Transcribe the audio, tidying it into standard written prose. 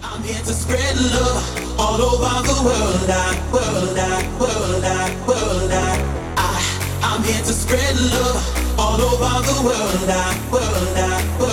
I'm here to spread love all over the world. I'm here to spread love all over the world.